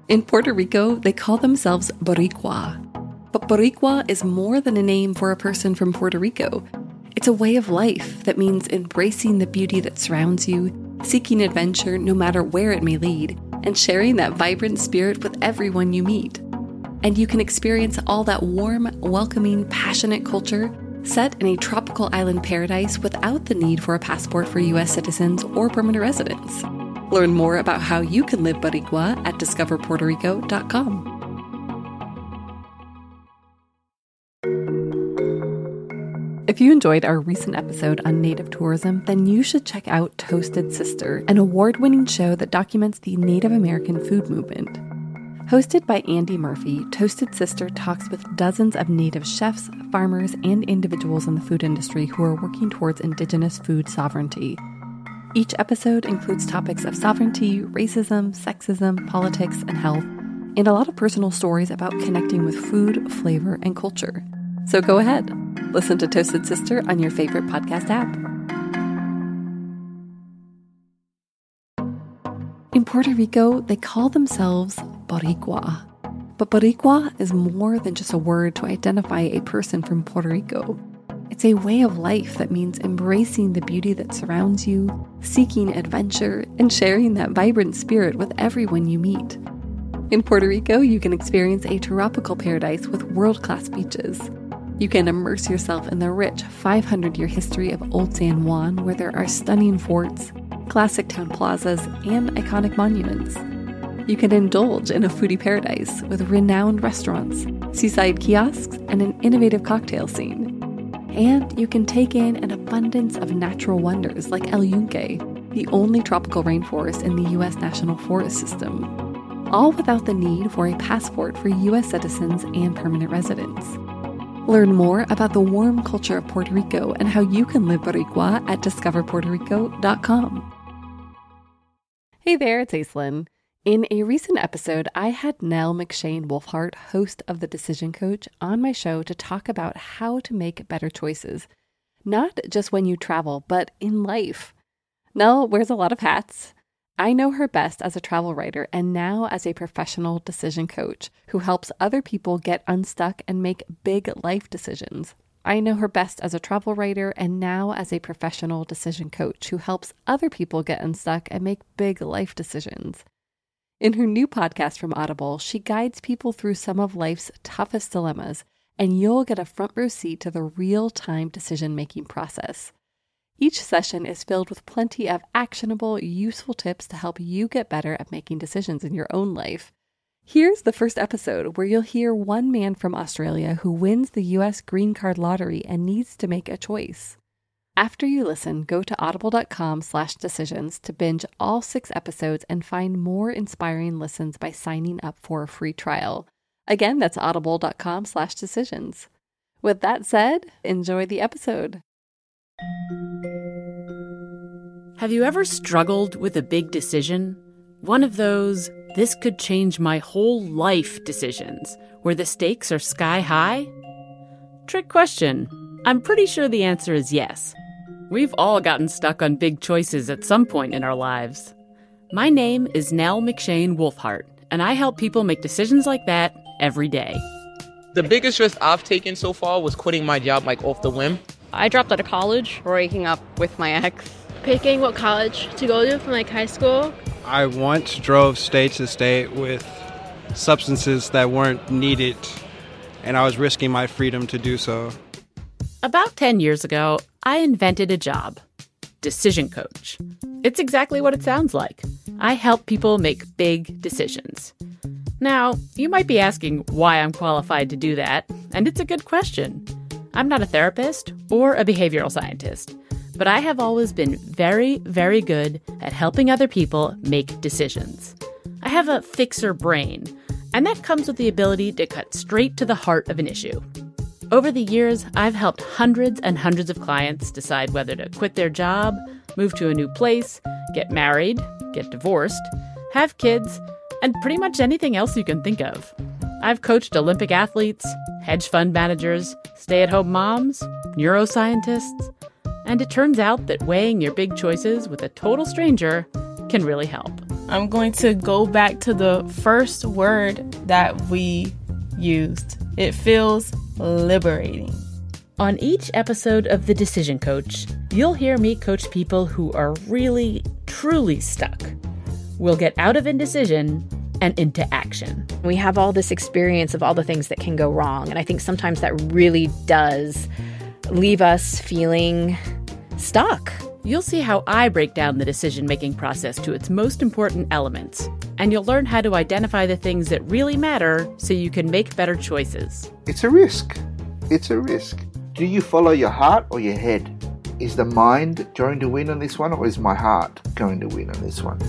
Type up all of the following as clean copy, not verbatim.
In Puerto Rico, they call themselves Boricua. But Boricua is more than a name for a person from Puerto Rico. It's a way of life that means embracing the beauty that surrounds you, seeking adventure no matter where it may lead, and sharing that vibrant spirit with everyone you meet. And you can experience all that warm, welcoming, passionate culture set in a tropical island paradise without the need for a passport for U.S. citizens or permanent residents. Learn more about how you can live Boricua at discoverpuertorico.com. If you enjoyed our recent episode on Native tourism, then you should check out Toasted Sister, an award-winning show that documents the Native American food movement. Hosted by Andy Murphy, Toasted Sister talks with dozens of Native chefs, farmers, and individuals in the food industry who are working towards Indigenous food sovereignty. Each episode includes topics of sovereignty, racism, sexism, politics, and health, and a lot of personal stories about connecting with food, flavor, and culture. So go ahead, listen to Toasted Sister on your favorite podcast app. In Puerto Rico, they call themselves Boricua. But Boricua is more than just a word to identify a person from Puerto Rico. It's a way of life that means embracing the beauty that surrounds you, seeking adventure, and sharing that vibrant spirit with everyone you meet. In Puerto Rico, you can experience a tropical paradise with world-class beaches. You can immerse yourself in the rich 500-year history of Old San Juan, where there are stunning forts, classic town plazas, and iconic monuments. You can indulge in a foodie paradise with renowned restaurants, seaside kiosks, and an innovative cocktail scene. And you can take in an abundance of natural wonders like El Yunque, the only tropical rainforest in the U.S. National Forest System, all without the need for a passport for U.S. citizens and permanent residents. Learn more about the warm culture of Puerto Rico and how you can live Boricua at discoverpuertorico.com. Hey there, it's Aislinn. In a recent episode, I had Nell McShane Wolfhart, host of The Decision Coach, on my show to talk about how to make better choices, not just when you travel, but in life. Nell wears a lot of hats. I know her best as a travel writer and now as a professional decision coach who helps other people get unstuck and make big life decisions. I know her best as a travel writer and now as a professional decision coach who helps other people get unstuck and make big life decisions. In her new podcast from Audible, she guides people through some of life's toughest dilemmas, and you'll get a front row seat to the real-time decision-making process. Each session is filled with plenty of actionable, useful tips to help you get better at making decisions in your own life. Here's the first episode where you'll hear one man from Australia who wins the U.S. Green Card Lottery and needs to make a choice. After you listen, go to audible.com/decisions to binge all 6 episodes and find more inspiring listens by signing up for a free trial. Again, that's audible.com/decisions. With that said, enjoy the episode. Have you ever struggled with a big decision? One of those, this could change my whole life decisions, where the stakes are sky high? Trick question. I'm pretty sure the answer is yes. We've all gotten stuck on big choices at some point in our lives. My name is Nell McShane Wolfhart, and I help people make decisions like that every day. The biggest risk I've taken so far was quitting my job off the whim. I dropped out of college, breaking up with my ex. Picking what college to go to from high school. I once drove state to state with substances that weren't needed, and I was risking my freedom to do so. About 10 years ago, I invented a job, decision coach. It's exactly what it sounds like. I help people make big decisions. Now, you might be asking why I'm qualified to do that, and it's a good question. I'm not a therapist or a behavioral scientist, but I have always been very, very good at helping other people make decisions. I have a fixer brain, and that comes with the ability to cut straight to the heart of an issue. Over the years, I've helped hundreds and hundreds of clients decide whether to quit their job, move to a new place, get married, get divorced, have kids, and pretty much anything else you can think of. I've coached Olympic athletes, hedge fund managers, stay-at-home moms, neuroscientists, and it turns out that weighing your big choices with a total stranger can really help. I'm going to go back to the first word that we used. It feels liberating. On each episode of The Decision Coach, you'll hear me coach people who are really, truly stuck. We'll get out of indecision and into action. We have all this experience of all the things that can go wrong, and I think sometimes that really does leave us feeling stuck. You'll see how I break down the decision-making process to its most important elements, and you'll learn how to identify the things that really matter so you can make better choices. It's a risk. It's a risk. Do you follow your heart or your head? Is the mind going to win on this one, or is my heart going to win on this one?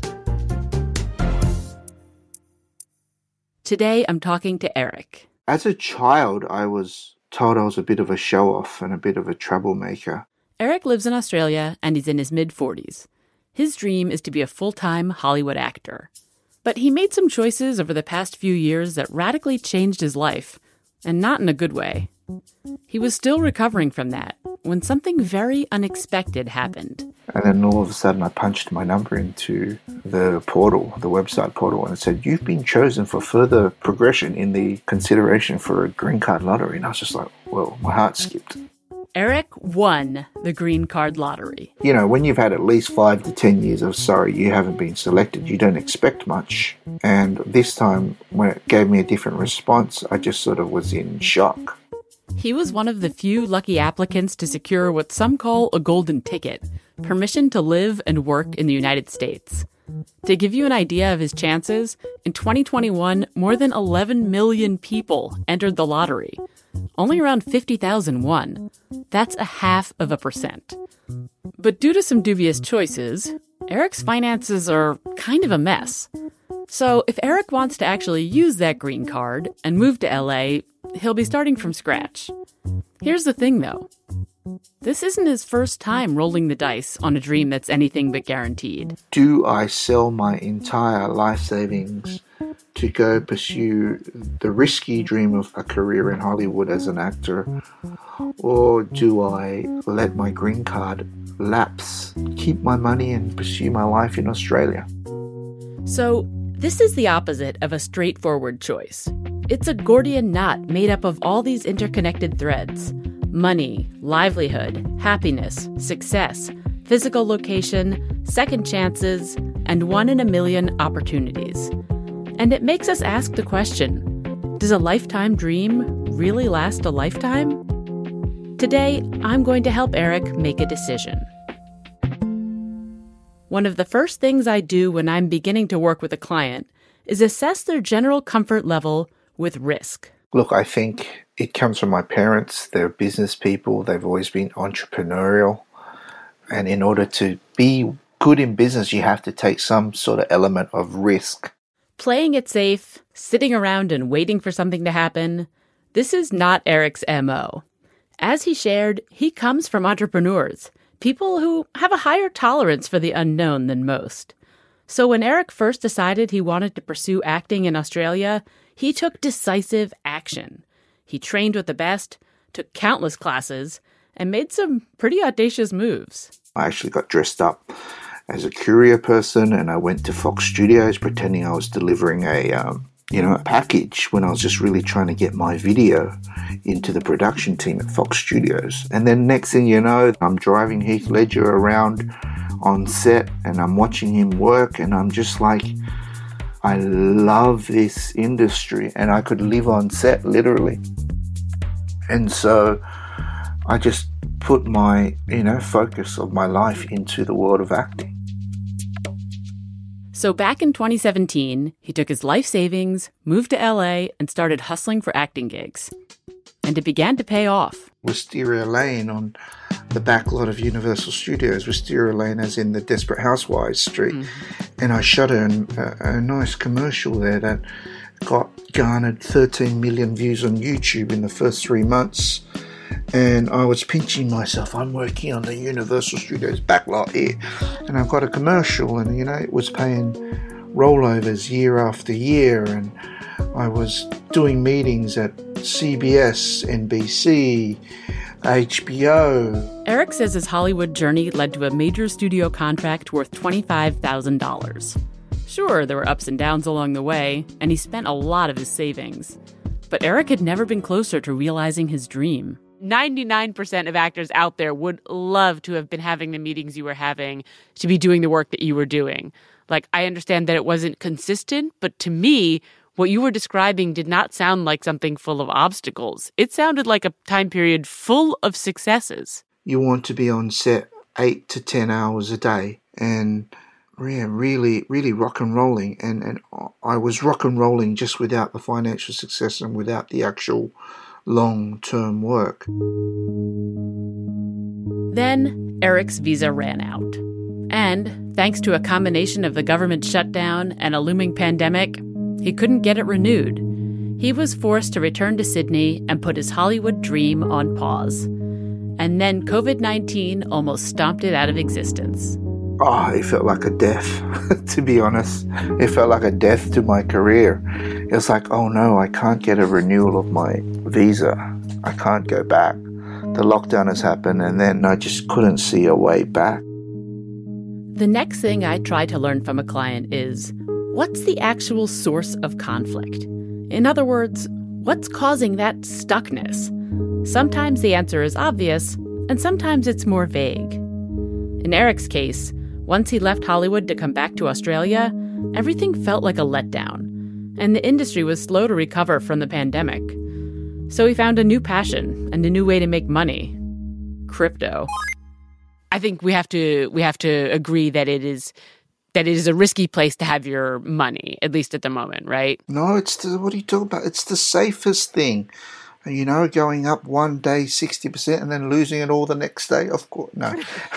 Today, I'm talking to Eric. As a child, I was told I was a bit of a show-off and a bit of a troublemaker. Eric lives in Australia, and he's in his mid-40s. His dream is to be a full-time Hollywood actor. But he made some choices over the past few years that radically changed his life, and not in a good way. He was still recovering from that when something very unexpected happened. And then all of a sudden I punched my number into the portal, the website portal, and it said, "You've been chosen for further progression in the consideration for a green card lottery." And I was just like, well, my heart skipped. Eric won the green card lottery. You know, when you've had at least 5 to 10 years of sorry, you haven't been selected, you don't expect much. And this time, when it gave me a different response, I just sort of was in shock. He was one of the few lucky applicants to secure what some call a golden ticket, permission to live and work in the United States. To give you an idea of his chances, in 2021, more than 11 million people entered the lottery. Only around 50,000 won. That's 0.5%. But due to some dubious choices, Eric's finances are kind of a mess. So if Eric wants to actually use that green card and move to LA, he'll be starting from scratch. Here's the thing, though. This isn't his first time rolling the dice on a dream that's anything but guaranteed. Do I sell my entire life savings to go pursue the risky dream of a career in Hollywood as an actor? Or do I let my green card lapse, keep my money and pursue my life in Australia? So, this is the opposite of a straightforward choice. It's a Gordian knot made up of all these interconnected threads. Money, livelihood, happiness, success, physical location, second chances, and 1 in a million opportunities. And it makes us ask the question, does a lifetime dream really last a lifetime? Today, I'm going to help Eric make a decision. One of the first things I do when I'm beginning to work with a client is assess their general comfort level with risk. Look, I think it comes from my parents. They're business people. They've always been entrepreneurial. And in order to be good in business, you have to take some sort of element of risk. Playing it safe, sitting around and waiting for something to happen, this is not Eric's MO. As he shared, he comes from entrepreneurs, people who have a higher tolerance for the unknown than most. So when Eric first decided he wanted to pursue acting in Australia, he took decisive action. He trained with the best, took countless classes, and made some pretty audacious moves. I actually got dressed up as a courier person, and I went to Fox Studios pretending I was delivering a package when I was just really trying to get my video into the production team at Fox Studios. And then next thing you know, I'm driving Heath Ledger around on set and I'm watching him work, and I'm just like, I love this industry and I could live on set literally. And so I just put my, focus of my life into the world of acting. So back in 2017, he took his life savings, moved to LA, and started hustling for acting gigs. And it began to pay off. Wisteria Lane on the back lot of Universal Studios, Wisteria Lane as in the Desperate Housewives street. And I shot a nice commercial there that garnered 13 million views on YouTube in the first 3 months. And I was pinching myself. I'm working on the Universal Studios backlot here. And I've got a commercial and, it was paying rollovers year after year. And I was doing meetings at CBS, NBC, HBO. Eric says his Hollywood journey led to a major studio contract worth $25,000. Sure, there were ups and downs along the way, and he spent a lot of his savings. But Eric had never been closer to realizing his dream. 99% of actors out there would love to have been having the meetings you were having, to be doing the work that you were doing. Like, I understand that it wasn't consistent, but to me, what you were describing did not sound like something full of obstacles. It sounded like a time period full of successes. You want to be on set 8 to 10 hours a day and really rock and rolling. And I was rock and rolling just without the financial success and without the actual long-term work. Then Eric's visa ran out. And thanks to a combination of the government shutdown and a looming pandemic, he couldn't get it renewed. He was forced to return to Sydney and put his Hollywood dream on pause. And then COVID-19 almost stomped it out of existence. Oh, it felt like a death, to be honest. It felt like a death to my career. It was like, oh no, I can't get a renewal of my visa. I can't go back. The lockdown has happened, and then I just couldn't see a way back. The next thing I try to learn from a client is, what's the actual source of conflict? In other words, what's causing that stuckness? Sometimes the answer is obvious, and sometimes it's more vague. In Eric's case, once he left Hollywood to come back to Australia, everything felt like a letdown, and the industry was slow to recover from the pandemic. So he found a new passion and a new way to make money: crypto. I think we have to agree that it is a risky place to have your money, at least at the moment, right? No, what are you talking about? It's the safest thing. You know, going up one day 60% and then losing it all the next day? Of course, no.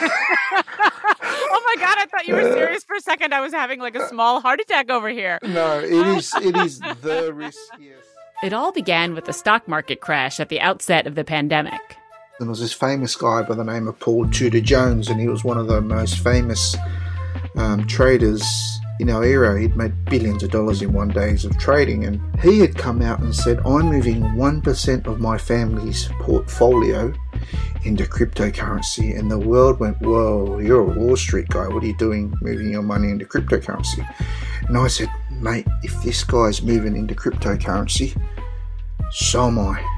Oh my God, I thought you were serious for a second. I was having like a small heart attack over here. No, it is the riskiest. It all began with the stock market crash at the outset of the pandemic. There was this famous guy by the name of Paul Tudor Jones, and he was one of the most famous traders in our era. He'd made billions of dollars in 1 day of trading, and he had come out and said, I'm moving 1% of my family's portfolio into cryptocurrency. And the world went, whoa, you're a Wall Street guy. What are you doing moving your money into cryptocurrency? And I said, mate, if this guy's moving into cryptocurrency, so am I.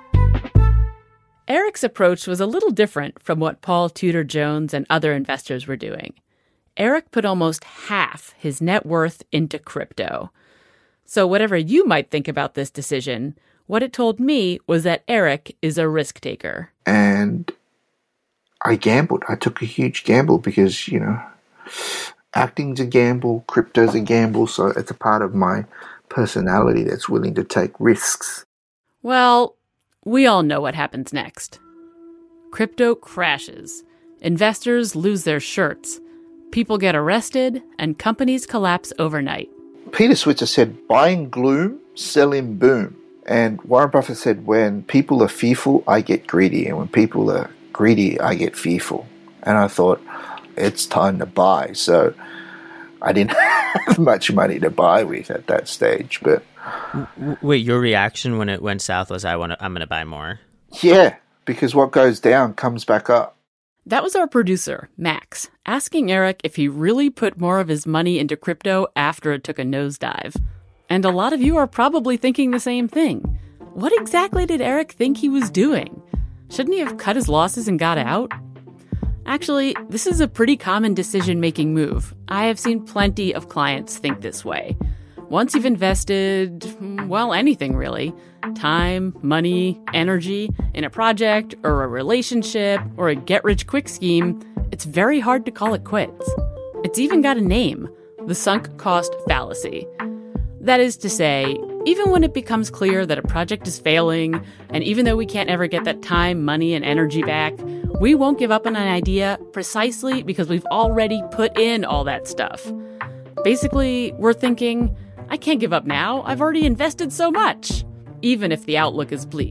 Eric's approach was a little different from what Paul Tudor Jones and other investors were doing. Eric put almost half his net worth into crypto. So whatever you might think about this decision, what it told me was that Eric is a risk taker. And I gambled. I took a huge gamble because, you know, acting's a gamble, crypto's a gamble, so it's a part of my personality that's willing to take risks. Well, we all know what happens next. Crypto crashes. Investors lose their shirts. People get arrested, and companies collapse overnight. Peter Switzer said, buying gloom, selling boom. And Warren Buffett said, when people are fearful, I get greedy. And when people are greedy, I get fearful. And I thought, it's time to buy. So I didn't have much money to buy with at that stage. But wait, your reaction when it went south was, I'm going to buy more? Yeah, because what goes down comes back up. That was our producer, Max, asking Eric if he really put more of his money into crypto after it took a nosedive. And a lot of you are probably thinking the same thing. What exactly did Eric think he was doing? Shouldn't he have cut his losses and got out? Actually, this is a pretty common decision-making move. I have seen plenty of clients think this way. Once you've invested, well, anything really, time, money, energy, in a project or a relationship or a get-rich-quick scheme, it's very hard to call it quits. It's even got a name, the sunk cost fallacy. That is to say, even when it becomes clear that a project is failing, and even though we can't ever get that time, money, and energy back, we won't give up on an idea precisely because we've already put in all that stuff. Basically, we're thinking, I can't give up now. I've already invested so much, even if the outlook is bleak.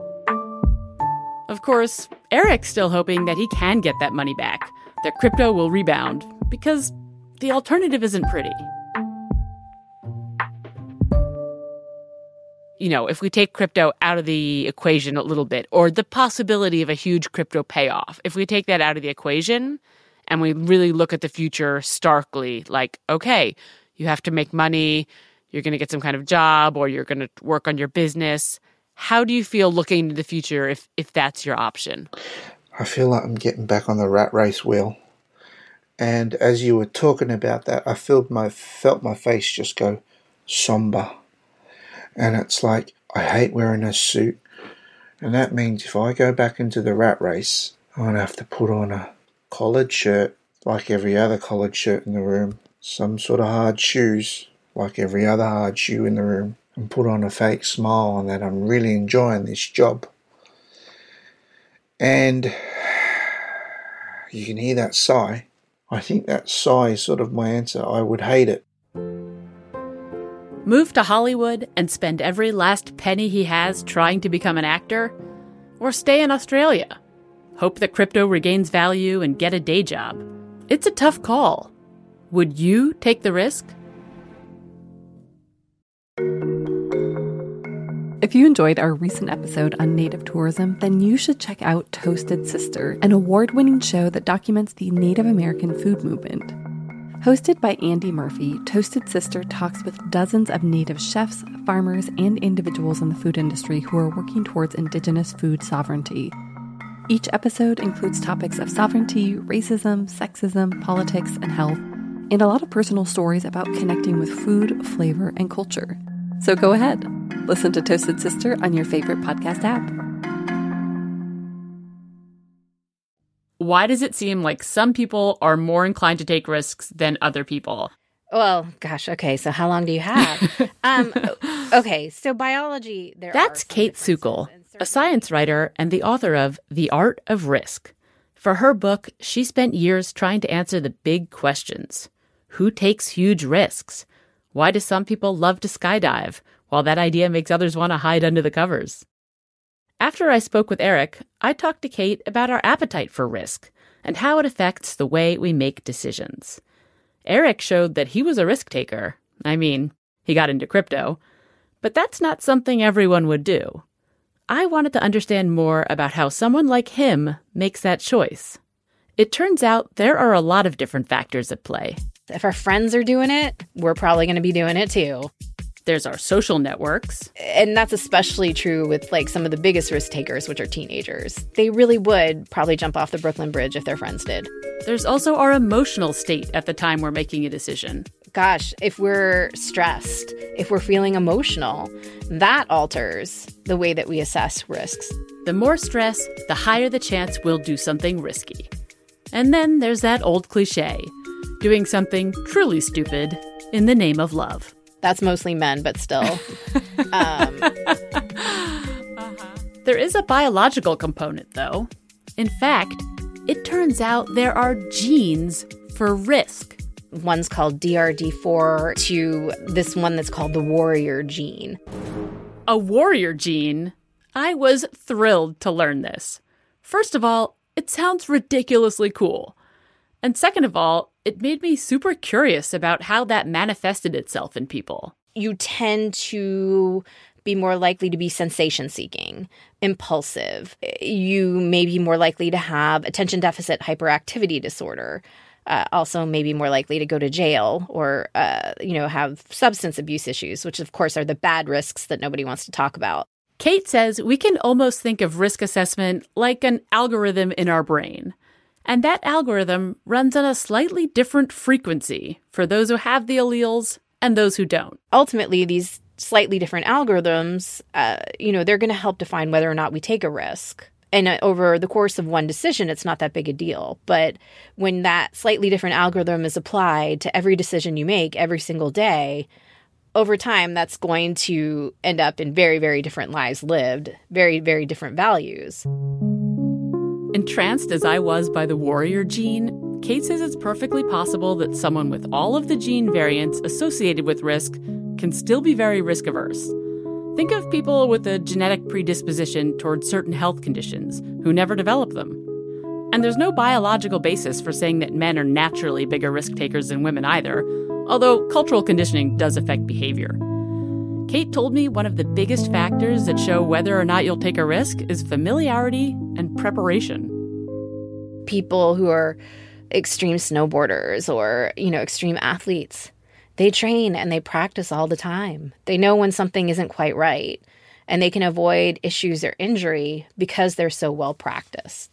Of course, Eric's still hoping that he can get that money back, that crypto will rebound, because the alternative isn't pretty. You know, if we take crypto out of the equation a little bit, or the possibility of a huge crypto payoff, if we take that out of the equation and we really look at the future starkly, like, okay, You have to make money, you're going to get some kind of job, or you're going to work on your business. How do you feel looking into the future if that's your option? I feel like I'm getting back on the rat race wheel. And as you were talking about that, I felt my face just go somber. And it's like, I hate wearing a suit. And that means if I go back into the rat race, I'm going to have to put on a collared shirt like every other collared shirt in the room, some sort of hard shoes like every other hard shoe in the room, and put on a fake smile and that I'm really enjoying this job. And you can hear that sigh. I think that sigh is sort of my answer. I would hate it. Move to Hollywood and spend every last penny he has trying to become an actor? Or stay in Australia? Hope that crypto regains value and get a day job? It's a tough call. Would you take the risk? If you enjoyed our recent episode on Native tourism, then you should check out Toasted Sister, an award-winning show that documents the Native American food movement. Hosted by Andy Murphy, Toasted Sister talks with dozens of Native chefs, farmers, and individuals in the food industry who are working towards Indigenous food sovereignty. Each episode includes topics of sovereignty, racism, sexism, politics, and health, and a lot of personal stories about connecting with food, flavor, and culture. So go ahead, listen to Toasted Sister on your favorite podcast app. Why does it seem like some people are more inclined to take risks than other people? Well, gosh, okay, so how long do you have? Okay, so biology, That's Kate Sukol, a science writer and the author of The Art of Risk. For her book, she spent years trying to answer the big questions. Who takes huge risks? Why do some people love to skydive, while that idea makes others want to hide under the covers? After I spoke with Eric, I talked to Kate about our appetite for risk and how it affects the way we make decisions. Eric showed that he was a risk taker. I mean, he got into crypto. But that's not something everyone would do. I wanted to understand more about how someone like him makes that choice. It turns out there are a lot of different factors at play. If our friends are doing it, we're probably going to be doing it too. There's our social networks. And that's especially true with like some of the biggest risk takers, which are teenagers. They really would probably jump off the Brooklyn Bridge if their friends did. There's also our emotional state at the time we're making a decision. Gosh, if we're stressed, if we're feeling emotional, that alters the way that we assess risks. The more stress, the higher the chance we'll do something risky. And then there's that old cliche, doing something truly stupid in the name of love. That's mostly men, but still. There is a biological component, though. In fact, it turns out there are genes for risk. One's called DRD4 to this one that's called the warrior gene. A warrior gene? I was thrilled to learn this. First of all, it sounds ridiculously cool. And second of all, it made me super curious about how that manifested itself in people. You tend to be more likely to be sensation-seeking, impulsive. You may be more likely to have attention deficit hyperactivity disorder. Also may be more likely to go to jail or, have substance abuse issues, which of course are the bad risks that nobody wants to talk about. Kate says we can almost think of risk assessment like an algorithm in our brain. And that algorithm runs on a slightly different frequency for those who have the alleles and those who don't. Ultimately, these slightly different algorithms, they're going to help define whether or not we take a risk. And over the course of one decision, it's not that big a deal. But when that slightly different algorithm is applied to every decision you make every single day, over time, that's going to end up in very, very different lives lived, very, very different values. Entranced as I was by the warrior gene, Kate says it's perfectly possible that someone with all of the gene variants associated with risk can still be very risk-averse. Think of people with a genetic predisposition towards certain health conditions who never develop them. And there's no biological basis for saying that men are naturally bigger risk takers than women either, although cultural conditioning does affect behavior. Kate told me one of the biggest factors that show whether or not you'll take a risk is familiarity and preparation. People who are extreme snowboarders or, extreme athletes, They train and they practice all the time. They know when something isn't quite right, and they can avoid issues or injury because they're so well practiced.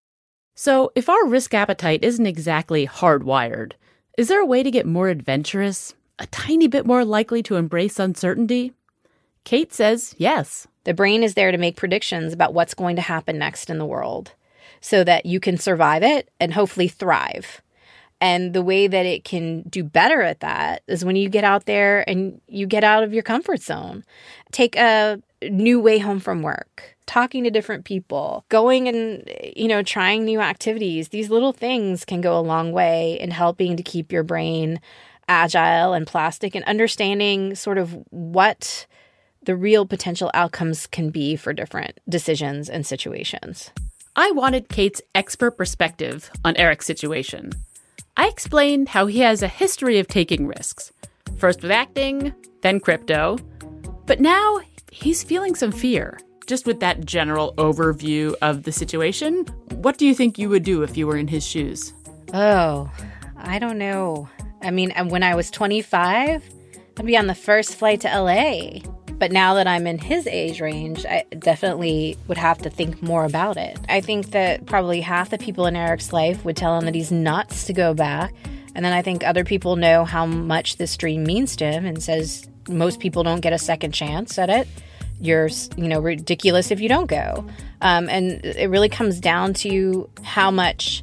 So if our risk appetite isn't exactly hardwired, is there a way to get more adventurous, a tiny bit more likely to embrace uncertainty? Kate says yes. The brain is there to make predictions about what's going to happen next in the world so that you can survive it and hopefully thrive. And the way that it can do better at that is when you get out there and you get out of your comfort zone. Take a new way home from work, talking to different people, going and, trying new activities. These little things can go a long way in helping to keep your brain agile and plastic and understanding sort of what the real potential outcomes can be for different decisions and situations. I wanted Kate's expert perspective on Eric's situation. I explained how he has a history of taking risks, first with acting, then crypto. But now he's feeling some fear. Just with that general overview of the situation, what do you think you would do if you were in his shoes? Oh, I don't know. I mean, when I was 25, I'd be on the first flight to LA. But now that I'm in his age range, I definitely would have to think more about it. I think that probably half the people in Eric's life would tell him that he's nuts to go back. And then I think other people know how much this dream means to him and says most people don't get a second chance at it. You're, ridiculous if you don't go. And it really comes down to how much,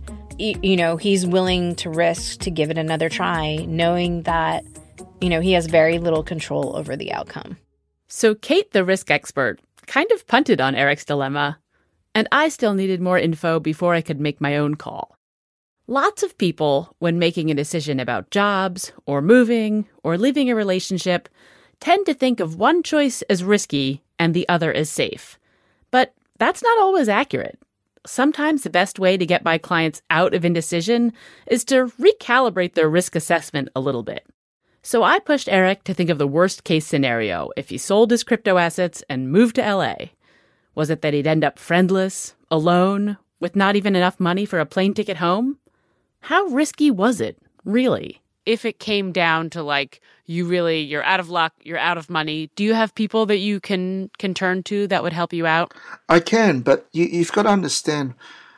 he's willing to risk to give it another try, knowing that, he has very little control over the outcome. So Kate, the risk expert, kind of punted on Eric's dilemma, and I still needed more info before I could make my own call. Lots of people, when making a decision about jobs, or moving, or leaving a relationship, tend to think of one choice as risky and the other as safe. But that's not always accurate. Sometimes the best way to get my clients out of indecision is to recalibrate their risk assessment a little bit. So I pushed Eric to think of the worst-case scenario if he sold his crypto assets and moved to LA. Was it that he'd end up friendless, alone, with not even enough money for a plane ticket home? How risky was it, really? If it came down to, you're out of luck, you're out of money, do you have people that you can turn to that would help you out? I can, but you've got to understand,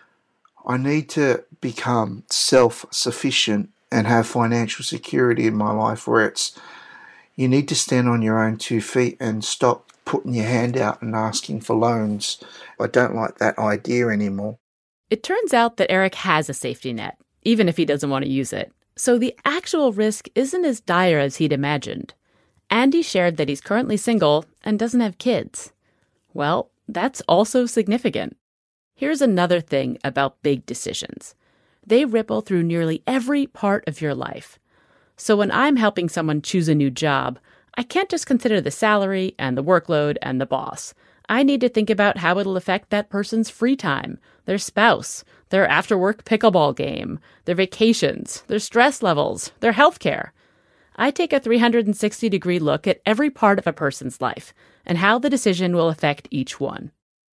I need to become self-sufficient and have financial security in my life where you need to stand on your own 2 feet and stop putting your hand out and asking for loans. I don't like that idea anymore. It turns out that Eric has a safety net, even if he doesn't want to use it. So the actual risk isn't as dire as he'd imagined. Andy shared that he's currently single and doesn't have kids. Well, that's also significant. Here's another thing about big decisions. They ripple through nearly every part of your life. So when I'm helping someone choose a new job, I can't just consider the salary and the workload and the boss. I need to think about how it'll affect that person's free time, their spouse, their after-work pickleball game, their vacations, their stress levels, their healthcare. I take a 360-degree look at every part of a person's life and how the decision will affect each one.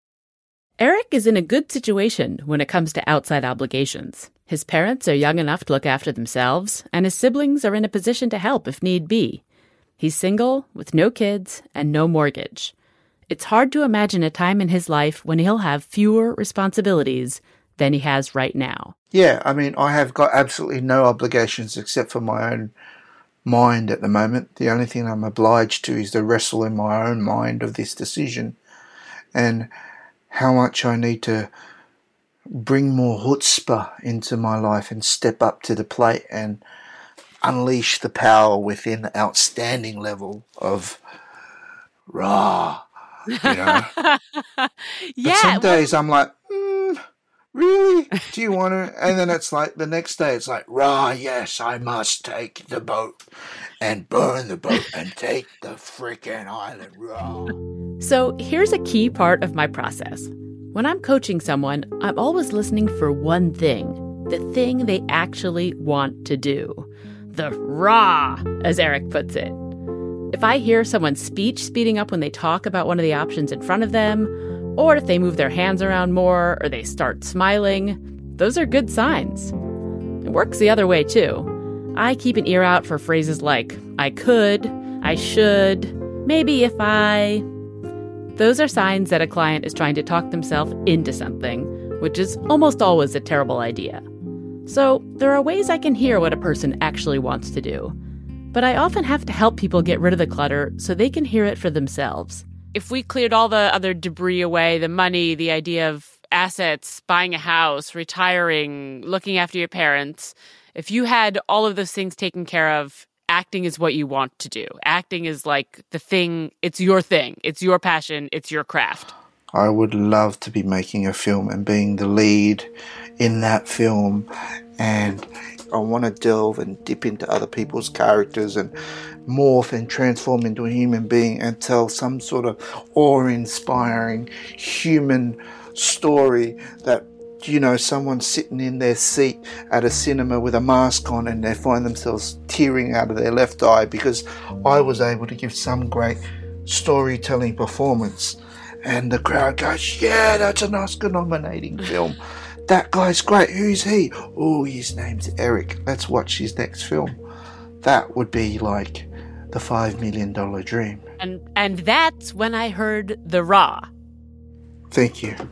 Eric is in a good situation when it comes to outside obligations. His parents are young enough to look after themselves, and his siblings are in a position to help if need be. He's single, with no kids, and no mortgage. It's hard to imagine a time in his life when he'll have fewer responsibilities than he has right now. Yeah, I mean, I have got absolutely no obligations except for my own mind at the moment. The only thing I'm obliged to is to wrestle in my own mind of this decision and how much I need to bring more chutzpah into my life and step up to the plate and unleash the power within the outstanding level of rah, Yeah. But some days I'm like, really? Do you want to? And then it's like the next day it's like, rah, yes, I must take the boat and burn the boat and take the frickin' island, rah. So here's a key part of my process. When I'm coaching someone, I'm always listening for one thing, the thing they actually want to do. The rah, as Eric puts it. If I hear someone's speech speeding up when they talk about one of the options in front of them, or if they move their hands around more, or they start smiling, those are good signs. It works the other way, too. I keep an ear out for phrases like, I could, I should, maybe if I. Those are signs that a client is trying to talk themselves into something, which is almost always a terrible idea. So there are ways I can hear what a person actually wants to do. But I often have to help people get rid of the clutter so they can hear it for themselves. If we cleared all the other debris away, the money, the idea of assets, buying a house, retiring, looking after your parents, if you had all of those things taken care of, acting is what you want to do. Acting is like the thing, it's your thing, it's your passion, it's your craft. I would love to be making a film and being the lead in that film, and I want to delve and dip into other people's characters and morph and transform into a human being and tell some sort of awe-inspiring human story that, you know, someone's sitting in their seat at a cinema with a mask on and they find themselves tearing out of their left eye because I was able to give some great storytelling performance. And the crowd goes, yeah, that's an Oscar-nominating film. That guy's great. Who's he? Oh, his name's Eric. Let's watch his next film. That would be like the $5 million dream. And that's when I heard the raw. Thank you.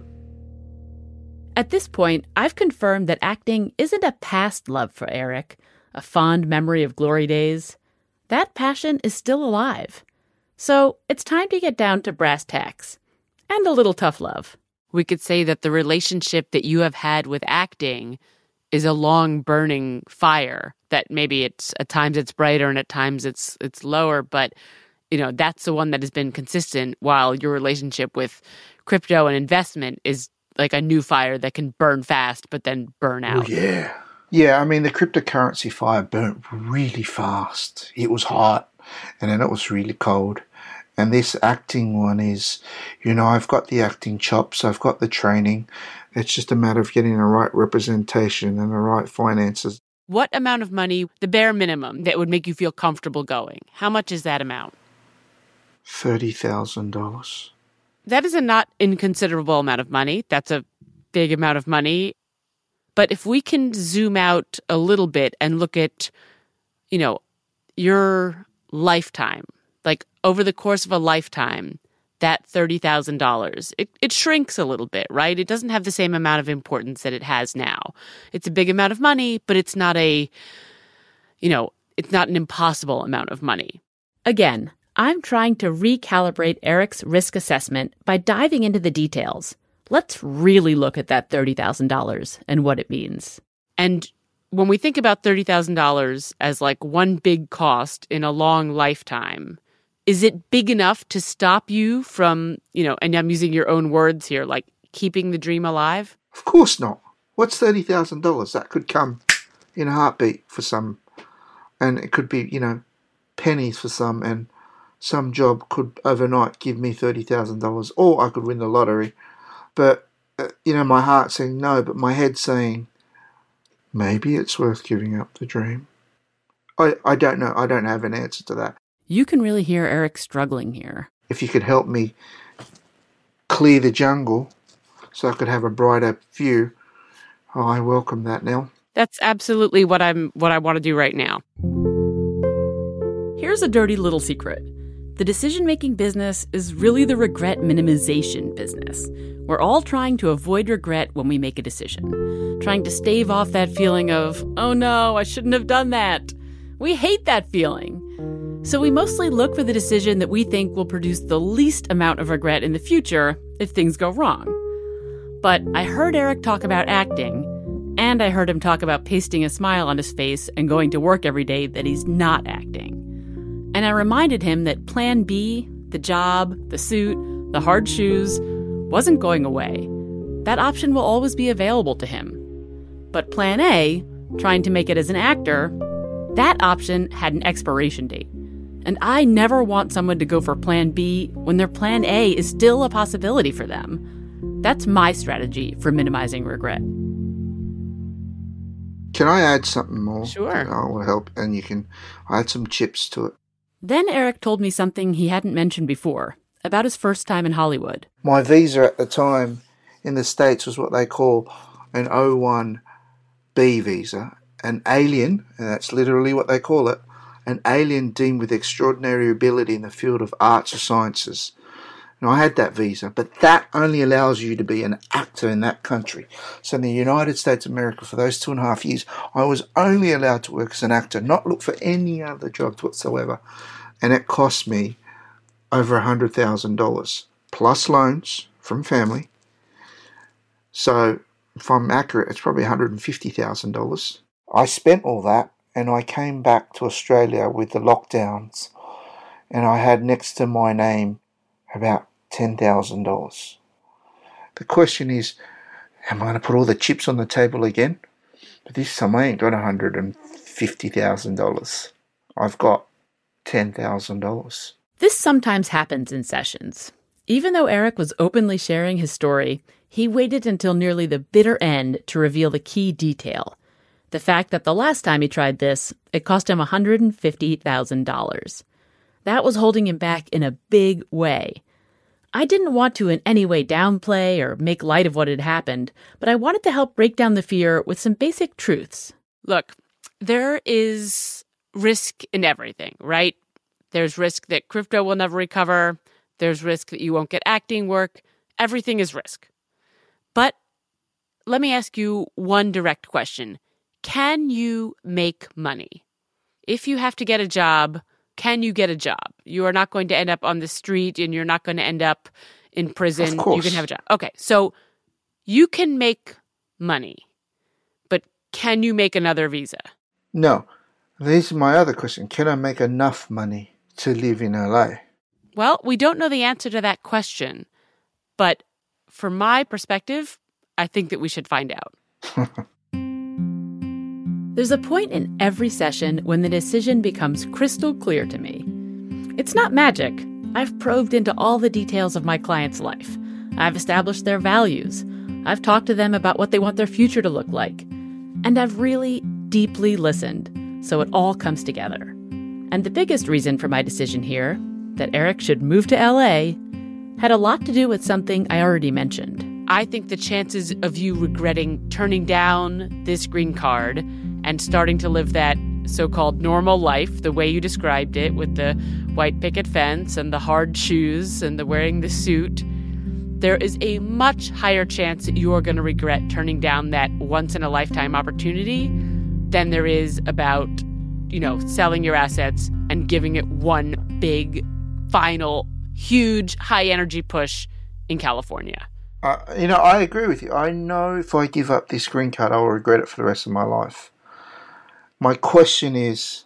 At this point, I've confirmed that acting isn't a past love for Eric, a fond memory of glory days. That passion is still alive. So it's time to get down to brass tacks. And a little tough love. We could say that the relationship that you have had with acting is a long burning fire that maybe it's at times it's brighter and at times it's lower, but you know, that's the one that has been consistent, while your relationship with crypto and investment is like a new fire that can burn fast but then burn out. Oh, yeah. Yeah, I mean, the cryptocurrency fire burnt really fast. It was hot and then it was really cold. And this acting one is, you know, I've got the acting chops, I've got the training. It's just a matter of getting the right representation and the right finances. What amount of money, the bare minimum, that would make you feel comfortable going? How much is that amount? $30,000. That is a not inconsiderable amount of money. That's a big amount of money. But if we can zoom out a little bit and look at, you know, your lifetime, like over the course of a lifetime, that $30,000, it shrinks a little bit, right? It doesn't have the same amount of importance that it has now. It's a big amount of money, but it's not a, you know, it's not an impossible amount of money. Again, I'm trying to recalibrate Eric's risk assessment by diving into the details. Let's really look at that $30,000 and what it means. And when we think about $30,000 as like one big cost in a long lifetime, is it big enough to stop you from, you know, and I'm using your own words here, like keeping the dream alive? Of course not. What's $30,000? That could come in a heartbeat for some. And it could be, you know, pennies for some. And some job could overnight give me $30,000. Or I could win the lottery. But, you know, my heart's saying no, but my head's saying maybe it's worth giving up the dream. I don't know. I don't have an answer to that. You can really hear Eric struggling here. If you could help me clear the jungle so I could have a brighter view, I welcome that, Nell. That's absolutely what I want to do right now. Here's a dirty little secret. The decision-making business is really the regret minimization business. We're all trying to avoid regret when we make a decision, trying to stave off that feeling of, oh no, I shouldn't have done that. We hate that feeling. So we mostly look for the decision that we think will produce the least amount of regret in the future if things go wrong. But I heard Eric talk about acting, and I heard him talk about pasting a smile on his face and going to work every day that he's not acting. And I reminded him that Plan B, the job, the suit, the hard shoes, wasn't going away. That option will always be available to him. But Plan A, trying to make it as an actor, that option had an expiration date. And I never want someone to go for Plan B when their Plan A is still a possibility for them. That's my strategy for minimizing regret. Can I add something more? Sure. I will help, and you can add some chips to it. Then Eric told me something he hadn't mentioned before, about his first time in Hollywood. My visa at the time in the States was what they call an O1B visa. an alien, and that's literally what they call it, an alien deemed with extraordinary ability in the field of arts or sciences. And I had that visa, but that only allows you to be an actor in that country. So in the United States of America, for those 2.5 years, I was only allowed to work as an actor, not look for any other jobs whatsoever. And it cost me over $100,000, plus loans from family. So if I'm accurate, it's probably $150,000. I spent all that, and I came back to Australia with the lockdowns, and I had next to my name about $10,000. The question is, am I going to put all the chips on the table again? But this time I ain't got $150,000. I've got $10,000. This sometimes happens in sessions. Even though Eric was openly sharing his story, he waited until nearly the bitter end to reveal the key detail. The fact that the last time he tried this, it cost him $150,000. That was holding him back in a big way. I didn't want to in any way downplay or make light of what had happened, but I wanted to help break down the fear with some basic truths. Look, there is risk in everything, right? There's risk that crypto will never recover. There's risk that you won't get acting work. Everything is risk. But let me ask you one direct question. Can you make money? If you have to get a job, can you get a job? You are not going to end up on the street and you're not going to end up in prison. Of course. You can have a job. Okay, so you can make money, but can you make another visa? No. This is my other question. Can I make enough money to live in LA? Well, we don't know the answer to that question, but from my perspective, I think that we should find out. There's a point in every session when the decision becomes crystal clear to me. It's not magic. I've probed into all the details of my client's life. I've established their values. I've talked to them about what they want their future to look like. And I've really deeply listened, so it all comes together. And the biggest reason for my decision here, that Eric should move to LA, had a lot to do with something I already mentioned. I think the chances of you regretting turning down this green card and starting to live that so-called normal life, the way you described it, with the white picket fence and the hard shoes and the wearing the suit, there is a much higher chance that you are going to regret turning down that once-in-a-lifetime opportunity than there is about, selling your assets and giving it one big, final, huge, high-energy push in California. I agree with you. I know if I give up this green card, I will regret it for the rest of my life. My question is,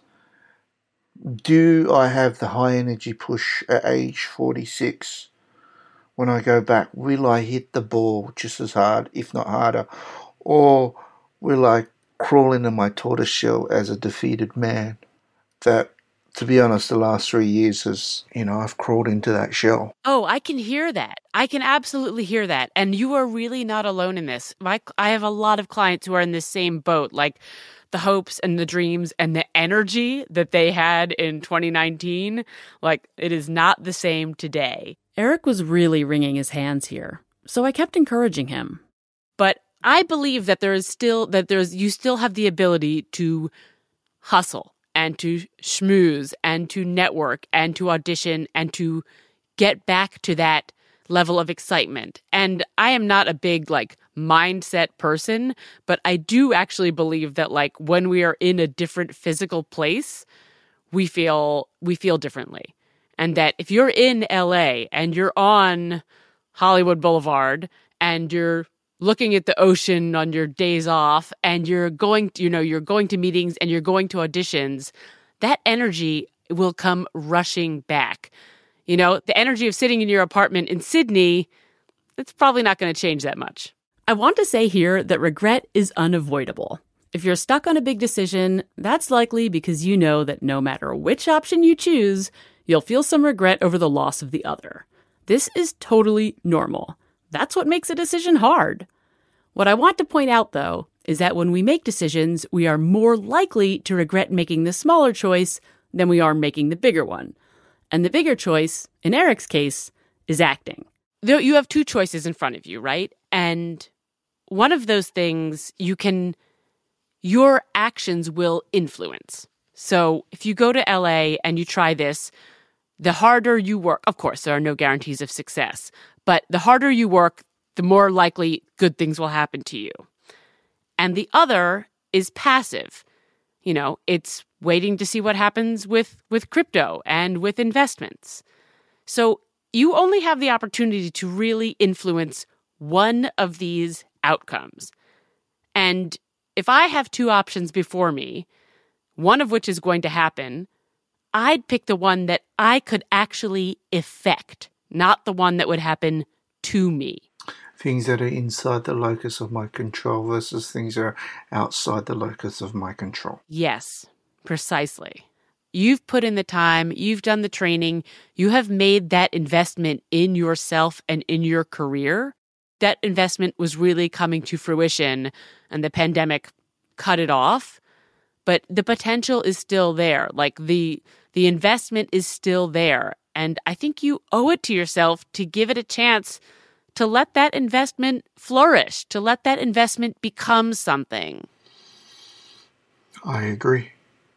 do I have the high energy push at age 46? When I go back, will I hit the ball just as hard, if not harder? Or will I crawl into my tortoise shell as a defeated man? That, to be honest, the last 3 years has, I've crawled into that shell. Oh, I can hear that. I can absolutely hear that. And you are really not alone in this. I have a lot of clients who are in this same boat, like the hopes and the dreams and the energy that they had in 2019. Like, it is not the same today. Eric was really wringing his hands here, so I kept encouraging him. But I believe that you still have the ability to hustle and to schmooze and to network and to audition and to get back to that level of excitement. And I am not a big mindset person, but I do actually believe that when we are in a different physical place, we feel differently. And that if you're in LA and you're on Hollywood Boulevard and you're looking at the ocean on your days off and you're going to meetings and you're going to auditions, that energy will come rushing back. The energy of sitting in your apartment in Sydney, it's probably not going to change that much. I want to say here that regret is unavoidable. If you're stuck on a big decision, that's likely because you know that no matter which option you choose, you'll feel some regret over the loss of the other. This is totally normal. That's what makes a decision hard. What I want to point out, though, is that when we make decisions, we are more likely to regret making the smaller choice than we are making the bigger one. And the bigger choice, in Eric's case, is acting. You have two choices in front of you, right? And one of those things, you can your actions will influence. So if you go to LA and you try this, the harder you work, of course, there are no guarantees of success, but the harder you work, the more likely good things will happen to you. And the other is passive. You know, it's waiting to see what happens with crypto and with investments. So you only have the opportunity to really influence one of these outcomes. And if I have two options before me, one of which is going to happen, I'd pick the one that I could actually effect, not the one that would happen to me. Things that are inside the locus of my control versus things that are outside the locus of my control. Yes, precisely. You've put in the time, you've done the training, you have made that investment in yourself and in your career. That investment was really coming to fruition and the pandemic cut it off. But the potential is still there. Like the investment is still there. And I think you owe it to yourself to give it a chance to let that investment flourish, to let that investment become something. I agree.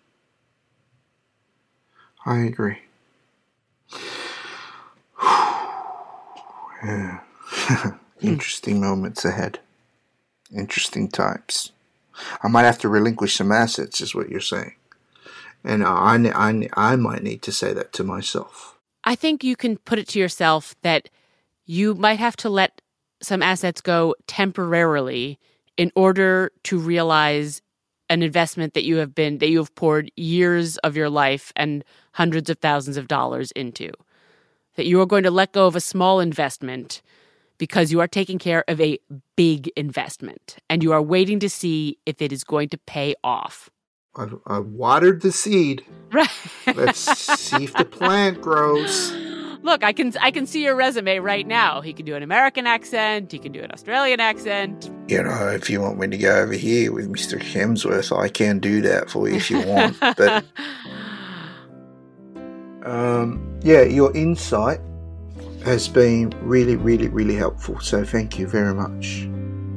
Yeah. Interesting moments ahead. Interesting times. I might have to relinquish some assets, is what you're saying. And I might need to say that to myself. I think you can put it to yourself that you might have to let some assets go temporarily in order to realize an investment that you have poured years of your life and hundreds of thousands of dollars into. That you are going to let go of a small investment because you are taking care of a big investment and you are waiting to see if it is going to pay off. I watered the seed. Right. Let's see if the plant grows. Look, I can see your resume right now. He can do an American accent. He can do an Australian accent. You know, if you want me to go over here with Mr. Hemsworth, I can do that for you if you want. But yeah, your insight has been really, really, really helpful. So thank you very much.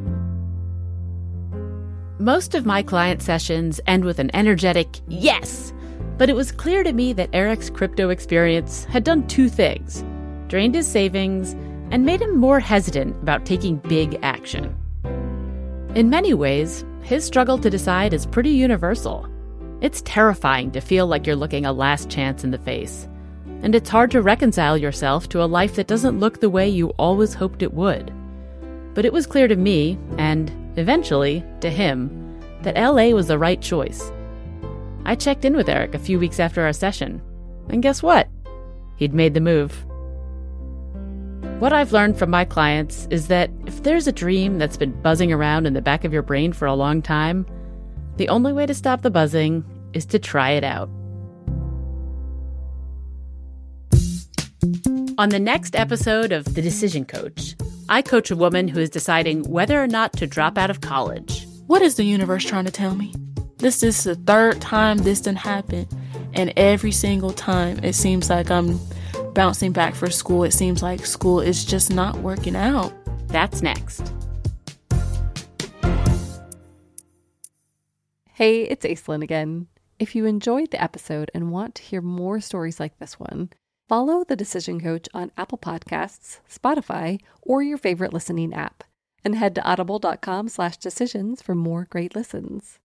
Most of my client sessions end with an energetic yes, but it was clear to me that Eric's crypto experience had done two things: drained his savings and made him more hesitant about taking big action. In many ways, his struggle to decide is pretty universal. It's terrifying to feel like you're looking a last chance in the face. And it's hard to reconcile yourself to a life that doesn't look the way you always hoped it would. But it was clear to me, and eventually to him, that LA was the right choice. I checked in with Eric a few weeks after our session, and guess what? He'd made the move. What I've learned from my clients is that if there's a dream that's been buzzing around in the back of your brain for a long time, the only way to stop the buzzing is to try it out. On the next episode of The Decision Coach, I coach a woman who is deciding whether or not to drop out of college. What is the universe trying to tell me? This is the third time this didn't happen. And every single time it seems like I'm bouncing back for school. It seems like school is just not working out. That's next. Hey, it's Aislinn again. If you enjoyed the episode and want to hear more stories like this one, follow The Decision Coach on Apple Podcasts, Spotify, or your favorite listening app, and head to audible.com/decisions for more great listens.